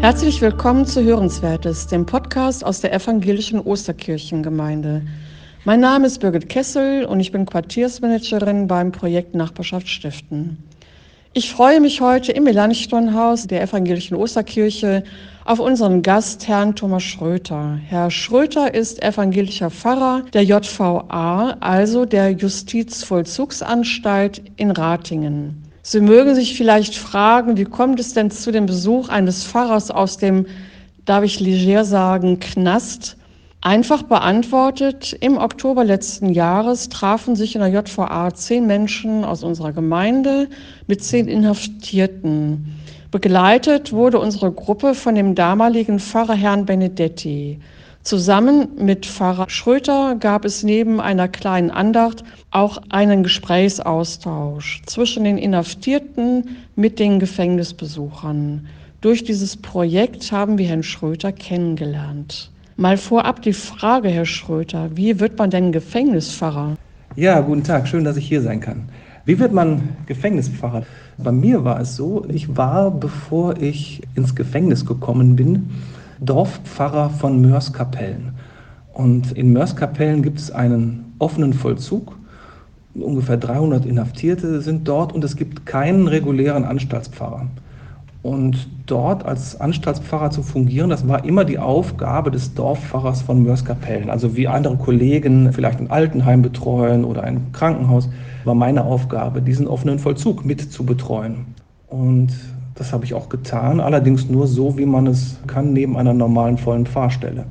Herzlich willkommen zu Hörenswertes, dem Podcast aus der evangelischen Osterkirchengemeinde. Mein Name ist Birgit Kessel und ich bin Quartiersmanagerin beim Projekt Nachbarschaft stiften. Ich freue mich heute im Melanchthonhaus der evangelischen Osterkirche auf unseren Gast, Herrn Thomas Schröter. Herr Schröter ist evangelischer Pfarrer der JVA, also der Justizvollzugsanstalt in Ratingen. Sie mögen sich vielleicht fragen, wie kommt es denn zu dem Besuch eines Pfarrers aus dem, darf ich leger sagen, Knast? Einfach beantwortet, im Oktober letzten Jahres trafen sich in der JVA 10 Menschen aus unserer Gemeinde mit 10 Inhaftierten. Begleitet wurde unsere Gruppe von dem damaligen Pfarrer Herrn Benedetti. Zusammen mit Pfarrer Schröter gab es neben einer kleinen Andacht auch einen Gesprächsaustausch zwischen den Inhaftierten mit den Gefängnisbesuchern. Durch dieses Projekt haben wir Herrn Schröter kennengelernt. Mal vorab die Frage, Herr Schröter, wie wird man denn Gefängnispfarrer? Ja, guten Tag, schön, dass ich hier sein kann. Wie wird man Gefängnispfarrer? Bei mir war es so, ich war, bevor ich ins Gefängnis gekommen bin, Dorfpfarrer von Moerskapellen. Und in Moerskapellen gibt es einen offenen Vollzug. Ungefähr 300 Inhaftierte sind dort und es gibt keinen regulären Anstaltspfarrer. Und dort als Anstaltspfarrer zu fungieren, das war immer die Aufgabe des Dorfpfarrers von Moerskapellen. Also wie andere Kollegen vielleicht ein Altenheim betreuen oder ein Krankenhaus, war meine Aufgabe, diesen offenen Vollzug mit zu betreuen. Und das habe ich auch getan, allerdings nur so, wie man es kann, neben einer normalen vollen Pfarrstelle.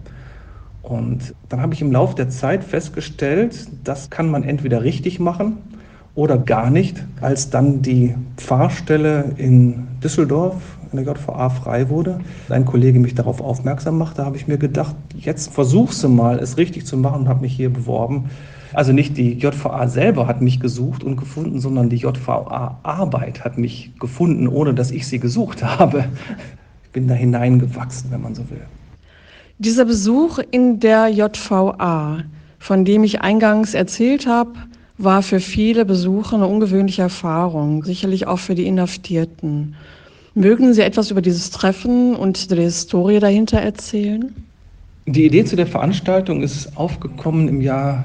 Und dann habe ich im Laufe der Zeit festgestellt, das kann man entweder richtig machen oder gar nicht. Als dann die Pfarrstelle in Düsseldorf in der JVA frei wurde, ein Kollege mich darauf aufmerksam machte, habe ich mir gedacht, jetzt versuchst du mal, es richtig zu machen und habe mich hier beworben. Also nicht die JVA selber hat mich gesucht und gefunden, sondern die JVA-Arbeit hat mich gefunden, ohne dass ich sie gesucht habe. Ich bin da hineingewachsen, wenn man so will. Dieser Besuch in der JVA, von dem ich eingangs erzählt habe, war für viele Besucher eine ungewöhnliche Erfahrung, sicherlich auch für die Inhaftierten. Mögen Sie etwas über dieses Treffen und die Historie dahinter erzählen? Die Idee zu der Veranstaltung ist aufgekommen im Jahr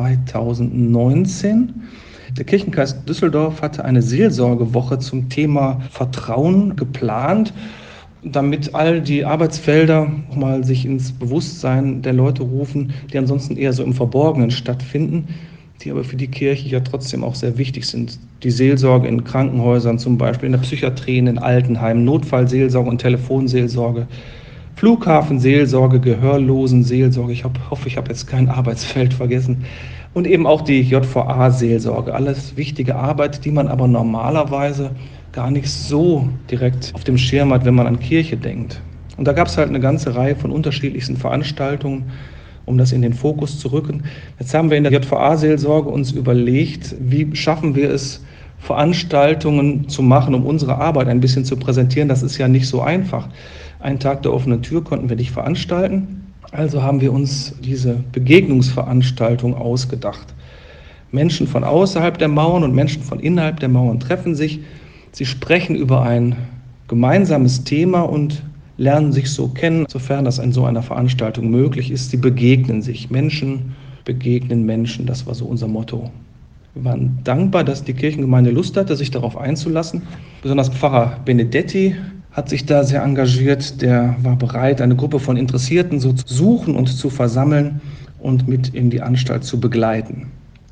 2019. Der Kirchenkreis Düsseldorf hatte eine Seelsorgewoche zum Thema Vertrauen geplant, damit all die Arbeitsfelder mal sich ins Bewusstsein der Leute rufen, die ansonsten eher so im Verborgenen stattfinden, die aber für die Kirche ja trotzdem auch sehr wichtig sind. Die Seelsorge in Krankenhäusern zum Beispiel, in der Psychiatrie, in den Altenheimen, Notfallseelsorge und Telefonseelsorge, Flughafenseelsorge, Gehörlosenseelsorge, ich hoffe, ich habe jetzt kein Arbeitsfeld vergessen, und eben auch die JVA-Seelsorge. Alles wichtige Arbeit, die man aber normalerweise gar nicht so direkt auf dem Schirm hat, wenn man an Kirche denkt. Und da gab es halt eine ganze Reihe von unterschiedlichsten Veranstaltungen, um das in den Fokus zu rücken. Jetzt haben wir in der JVA-Seelsorge uns überlegt, wie schaffen wir es, Veranstaltungen zu machen, um unsere Arbeit ein bisschen zu präsentieren. Das ist ja nicht so einfach. Einen Tag der offenen Tür konnten wir nicht veranstalten. Also haben wir uns diese Begegnungsveranstaltung ausgedacht. Menschen von außerhalb der Mauern und Menschen von innerhalb der Mauern treffen sich. Sie sprechen über ein gemeinsames Thema und lernen sich so kennen, sofern das in so einer Veranstaltung möglich ist. Sie begegnen sich. Menschen begegnen Menschen. Das war so unser Motto. Wir waren dankbar, dass die Kirchengemeinde Lust hatte, sich darauf einzulassen. Besonders Pfarrer Benedetti hat sich da sehr engagiert. Der war bereit, eine Gruppe von Interessierten so zu suchen und zu versammeln und mit in die Anstalt zu begleiten.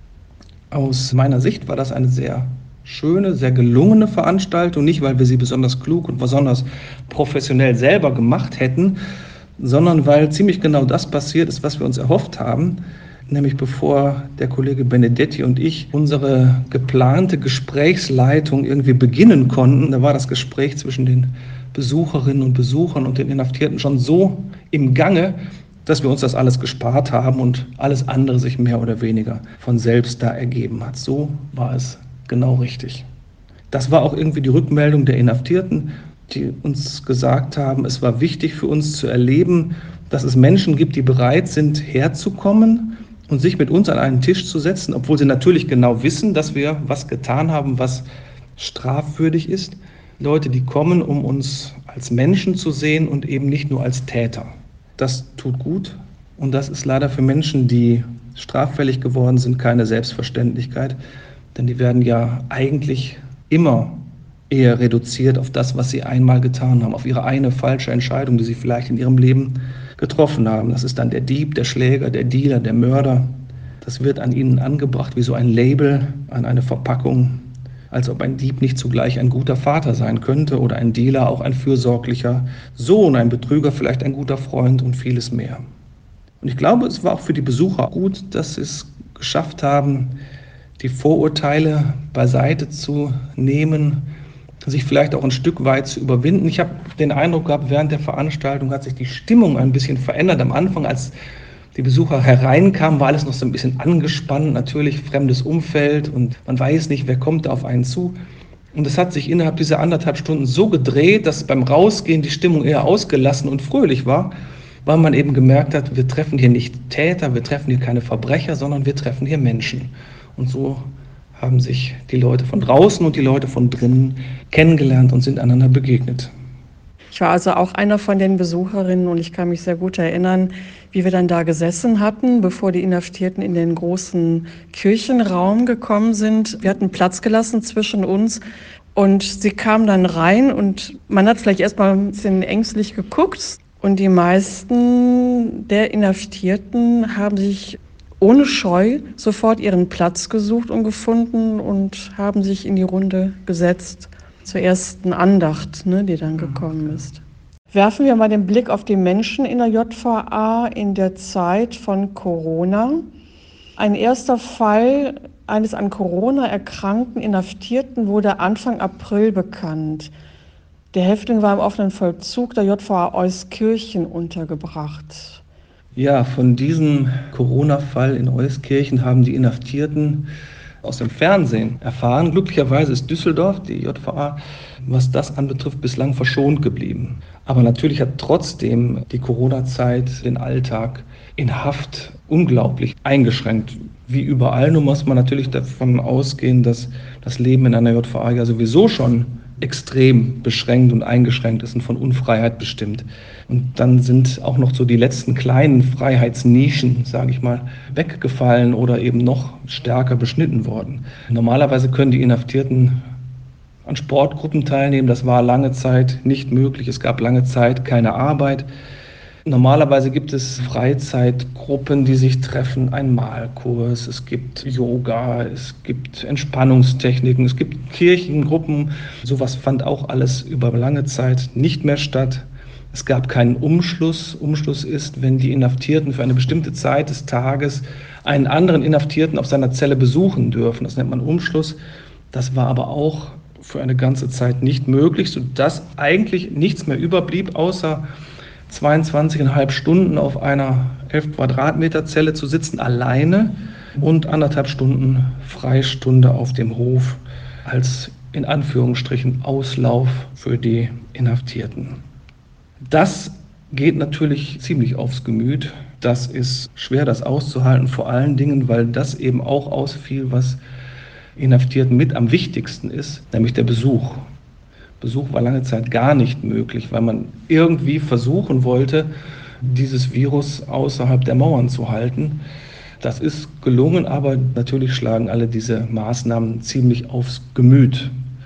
Aus meiner Sicht war das eine sehr schöne, sehr gelungene Veranstaltung. Nicht, weil wir sie besonders klug und besonders professionell selber gemacht hätten, sondern weil ziemlich genau das passiert ist, was wir uns erhofft haben. Nämlich bevor der Kollege Benedetti und ich unsere geplante Gesprächsleitung irgendwie beginnen konnten, da war das Gespräch zwischen den Besucherinnen und Besuchern und den Inhaftierten schon so im Gange, dass wir uns das alles gespart haben und alles andere sich mehr oder weniger von selbst da ergeben hat. So war es genau richtig. Das war auch irgendwie die Rückmeldung der Inhaftierten, die uns gesagt haben, es war wichtig für uns zu erleben, dass es Menschen gibt, die bereit sind, herzukommen und sich mit uns an einen Tisch zu setzen, obwohl sie natürlich genau wissen, dass wir was getan haben, was strafwürdig ist. Leute, die kommen, um uns als Menschen zu sehen und eben nicht nur als Täter. Das tut gut und das ist leider für Menschen, die straffällig geworden sind, keine Selbstverständlichkeit, denn die werden ja eigentlich immer eher reduziert auf das, was sie einmal getan haben, auf ihre eine falsche Entscheidung, die sie vielleicht in ihrem Leben getroffen haben. Das ist dann der Dieb, der Schläger, der Dealer, der Mörder. Das wird an ihnen angebracht wie so ein Label an eine Verpackung, als ob ein Dieb nicht zugleich ein guter Vater sein könnte oder ein Dealer auch ein fürsorglicher Sohn, ein Betrüger vielleicht ein guter Freund und vieles mehr. Und ich glaube, es war auch für die Besucher gut, dass sie es geschafft haben, die Vorurteile beiseite zu nehmen, sich vielleicht auch ein Stück weit zu überwinden. Ich habe den Eindruck gehabt, während der Veranstaltung hat sich die Stimmung ein bisschen verändert. Am Anfang, als die Besucher hereinkamen, war alles noch so ein bisschen angespannt, natürlich fremdes Umfeld und man weiß nicht, wer kommt da auf einen zu. Und es hat sich innerhalb dieser 1,5 Stunden so gedreht, dass beim Rausgehen die Stimmung eher ausgelassen und fröhlich war, weil man eben gemerkt hat, wir treffen hier nicht Täter, wir treffen hier keine Verbrecher, sondern wir treffen hier Menschen. Und so haben sich die Leute von draußen und die Leute von drinnen kennengelernt und sind einander begegnet. Ich war also auch einer von den Besucherinnen und ich kann mich sehr gut erinnern, wie wir dann da gesessen hatten, bevor die Inhaftierten in den großen Kirchenraum gekommen sind. Wir hatten Platz gelassen zwischen uns und sie kamen dann rein und man hat vielleicht erst mal ein bisschen ängstlich geguckt und die meisten der Inhaftierten haben sich ohne Scheu sofort ihren Platz gesucht und gefunden und haben sich in die Runde gesetzt zur ersten Andacht, die dann gekommen ist. Werfen wir mal den Blick auf die Menschen in der JVA in der Zeit von Corona. Ein erster Fall eines an Corona erkrankten Inhaftierten wurde Anfang April bekannt. Der Häftling war im offenen Vollzug der JVA Euskirchen untergebracht. Ja, von diesem Corona-Fall in Euskirchen haben die Inhaftierten aus dem Fernsehen erfahren. Glücklicherweise ist Düsseldorf, die JVA, was das anbetrifft, bislang verschont geblieben. Aber natürlich hat trotzdem die Corona-Zeit den Alltag in Haft unglaublich eingeschränkt. Wie überall, nur muss man natürlich davon ausgehen, dass das Leben in einer JVA ja sowieso schon extrem beschränkt und eingeschränkt ist und von Unfreiheit bestimmt. Und dann sind auch noch so die letzten kleinen Freiheitsnischen, sage ich mal, weggefallen oder eben noch stärker beschnitten worden. Normalerweise können die Inhaftierten an Sportgruppen teilnehmen. Das war lange Zeit nicht möglich. Es gab lange Zeit keine Arbeit. Normalerweise gibt es Freizeitgruppen, die sich treffen, ein Malkurs, es gibt Yoga, es gibt Entspannungstechniken, es gibt Kirchengruppen. Sowas fand auch alles über lange Zeit nicht mehr statt. Es gab keinen Umschluss. Umschluss ist, wenn die Inhaftierten für eine bestimmte Zeit des Tages einen anderen Inhaftierten auf seiner Zelle besuchen dürfen. Das nennt man Umschluss. Das war aber auch für eine ganze Zeit nicht möglich, sodass eigentlich nichts mehr überblieb, außer 22,5 Stunden auf einer 11 Quadratmeter Zelle zu sitzen, alleine und 1,5 Stunden Freistunde auf dem Hof als in Anführungsstrichen Auslauf für die Inhaftierten. Das geht natürlich ziemlich aufs Gemüt. Das ist schwer, das auszuhalten, vor allen Dingen, weil das eben auch ausfiel, was Inhaftierten mit am wichtigsten ist, nämlich der Besuch. Besuch war lange Zeit gar nicht möglich, weil man irgendwie versuchen wollte, dieses Virus außerhalb der Mauern zu halten. Das ist gelungen, aber natürlich schlagen alle diese Maßnahmen ziemlich aufs Gemüt.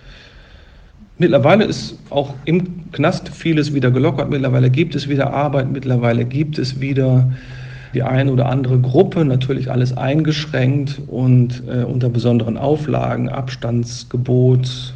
Mittlerweile ist auch im Knast vieles wieder gelockert. Mittlerweile gibt es wieder Arbeit, mittlerweile gibt es wieder die eine oder andere Gruppe, natürlich alles eingeschränkt und unter besonderen Auflagen, Abstandsgebot,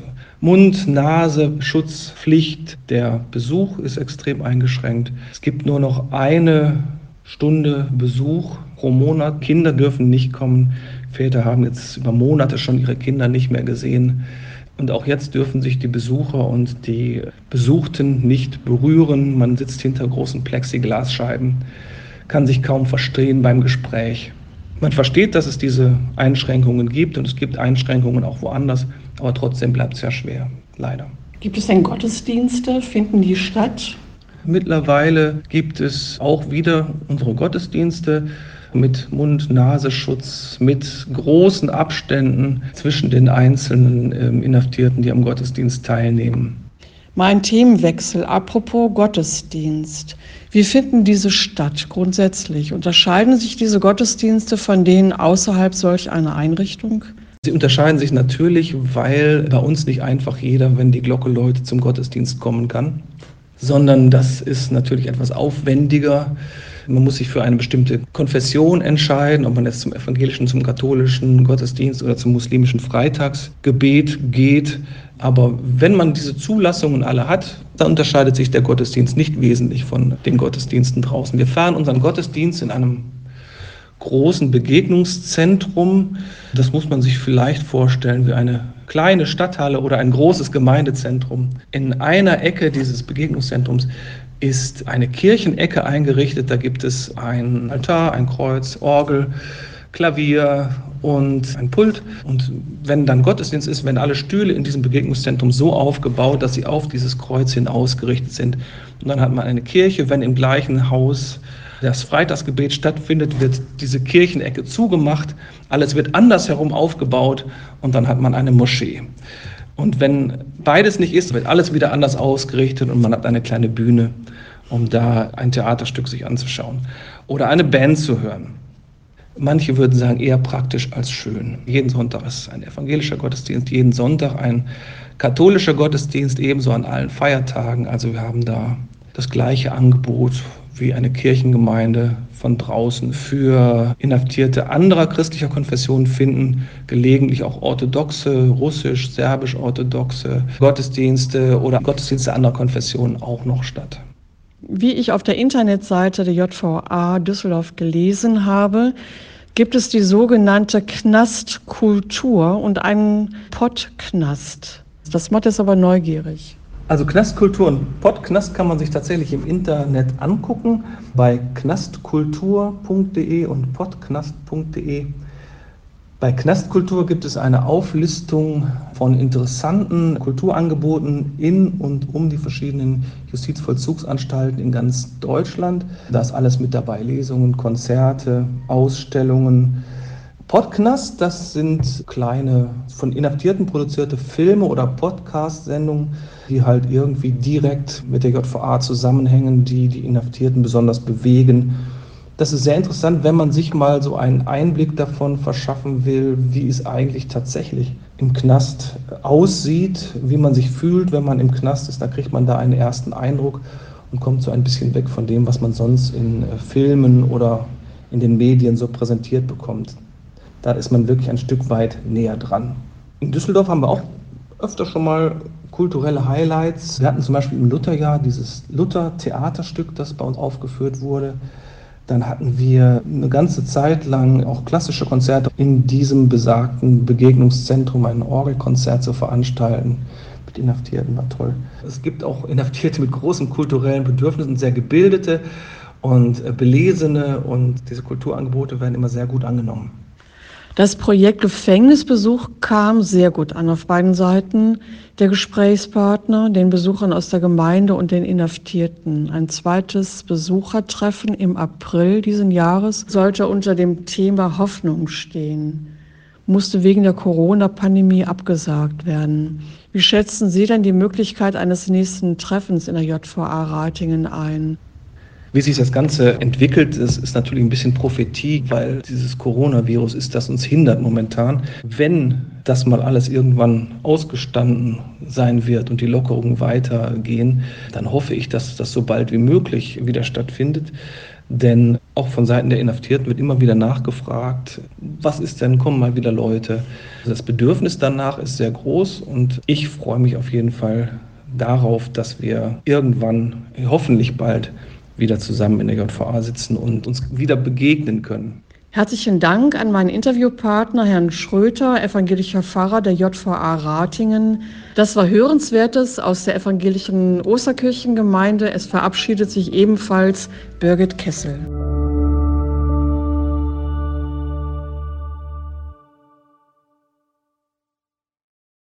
Mund-Nase-Schutzpflicht. Der Besuch ist extrem eingeschränkt. Es gibt nur noch 1 Stunde Besuch pro Monat. Kinder dürfen nicht kommen. Väter haben jetzt über Monate schon ihre Kinder nicht mehr gesehen. Und auch jetzt dürfen sich die Besucher und die Besuchten nicht berühren. Man sitzt hinter großen Plexiglasscheiben, kann sich kaum verstehen beim Gespräch. Man versteht, dass es diese Einschränkungen gibt und es gibt Einschränkungen auch woanders, aber trotzdem bleibt es ja schwer, leider. Gibt es denn Gottesdienste? Finden die statt? Mittlerweile gibt es auch wieder unsere Gottesdienste mit Mund-Nasenschutz, mit großen Abständen zwischen den einzelnen Inhaftierten, die am Gottesdienst teilnehmen. Mein Themenwechsel, apropos Gottesdienst. Wie finden diese statt grundsätzlich? Unterscheiden sich diese Gottesdienste von denen außerhalb solch einer Einrichtung? Sie unterscheiden sich natürlich, weil bei uns nicht einfach jeder, wenn die Glocke läutet, zum Gottesdienst kommen kann, sondern das ist natürlich etwas aufwendiger. Man muss sich für eine bestimmte Konfession entscheiden, ob man jetzt zum evangelischen, zum katholischen Gottesdienst oder zum muslimischen Freitagsgebet geht. Aber wenn man diese Zulassungen alle hat, dann unterscheidet sich der Gottesdienst nicht wesentlich von den Gottesdiensten draußen. Wir feiern unseren Gottesdienst in einem großen Begegnungszentrum. Das muss man sich vielleicht vorstellen wie eine kleine Stadthalle oder ein großes Gemeindezentrum. In einer Ecke dieses Begegnungszentrums ist eine Kirchenecke eingerichtet. Da gibt es ein Altar, ein Kreuz, Orgel, Klavier und ein Pult. Und wenn dann Gottesdienst ist, werden alle Stühle in diesem Begegnungszentrum so aufgebaut, dass sie auf dieses Kreuz hin ausgerichtet sind. Und dann hat man eine Kirche, wenn im gleichen Haus das Freitagsgebet stattfindet, wird diese Kirchenecke zugemacht, alles wird andersherum aufgebaut und dann hat man eine Moschee. Und wenn beides nicht ist, wird alles wieder anders ausgerichtet und man hat eine kleine Bühne, um da ein Theaterstück sich anzuschauen oder eine Band zu hören. Manche würden sagen, eher praktisch als schön. Jeden Sonntag ist ein evangelischer Gottesdienst, jeden Sonntag ein katholischer Gottesdienst, ebenso an allen Feiertagen. Also wir haben da das gleiche Angebot wie eine Kirchengemeinde von draußen. Für Inhaftierte anderer christlicher Konfessionen finden gelegentlich auch orthodoxe, russisch, serbisch-orthodoxe Gottesdienste oder Gottesdienste anderer Konfessionen auch noch statt. Wie ich auf der Internetseite der JVA Düsseldorf gelesen habe, gibt es die sogenannte Knastkultur und einen Pottknast. Das macht es aber neugierig. Also Knastkultur und Pottknast kann man sich tatsächlich im Internet angucken, bei knastkultur.de und pottknast.de. Bei Knastkultur gibt es eine Auflistung von interessanten Kulturangeboten in und um die verschiedenen Justizvollzugsanstalten in ganz Deutschland. Da ist alles mit dabei, Lesungen, Konzerte, Ausstellungen. Pottknast, das sind kleine, von Inhaftierten produzierte Filme oder Podcast-Sendungen, die halt irgendwie direkt mit der JVA zusammenhängen, die die Inhaftierten besonders bewegen. Das ist sehr interessant, wenn man sich mal so einen Einblick davon verschaffen will, wie es eigentlich tatsächlich im Knast aussieht, wie man sich fühlt, wenn man im Knast ist. Da kriegt man da einen ersten Eindruck und kommt so ein bisschen weg von dem, was man sonst in Filmen oder in den Medien so präsentiert bekommt. Da ist man wirklich ein Stück weit näher dran. In Düsseldorf haben wir auch öfter schon mal kulturelle Highlights. Wir hatten zum Beispiel im Lutherjahr dieses Luther-Theaterstück, das bei uns aufgeführt wurde. Dann hatten wir eine ganze Zeit lang auch klassische Konzerte in diesem besagten Begegnungszentrum, ein Orgelkonzert zu veranstalten mit Inhaftierten, war toll. Es gibt auch Inhaftierte mit großen kulturellen Bedürfnissen, sehr gebildete und belesene, und diese Kulturangebote werden immer sehr gut angenommen. Das Projekt Gefängnisbesuch kam sehr gut an auf beiden Seiten der Gesprächspartner, den Besuchern aus der Gemeinde und den Inhaftierten. Ein zweites Besuchertreffen im April diesen Jahres sollte unter dem Thema Hoffnung stehen, musste wegen der Corona-Pandemie abgesagt werden. Wie schätzen Sie denn die Möglichkeit eines nächsten Treffens in der JVA Ratingen ein? Wie sich das Ganze entwickelt, ist natürlich ein bisschen Prophetie, weil dieses Coronavirus ist, das uns hindert momentan. Wenn das mal alles irgendwann ausgestanden sein wird und die Lockerungen weitergehen, dann hoffe ich, dass das so bald wie möglich wieder stattfindet. Denn auch von Seiten der Inhaftierten wird immer wieder nachgefragt, was ist denn, kommen mal wieder Leute. Das Bedürfnis danach ist sehr groß und ich freue mich auf jeden Fall darauf, dass wir irgendwann, hoffentlich bald, wieder zusammen in der JVA sitzen und uns wieder begegnen können. Herzlichen Dank an meinen Interviewpartner, Herrn Schröter, evangelischer Pfarrer der JVA Ratingen. Das war Hörenswertes aus der evangelischen Osterkirchengemeinde. Es verabschiedet sich ebenfalls Birgit Kessel.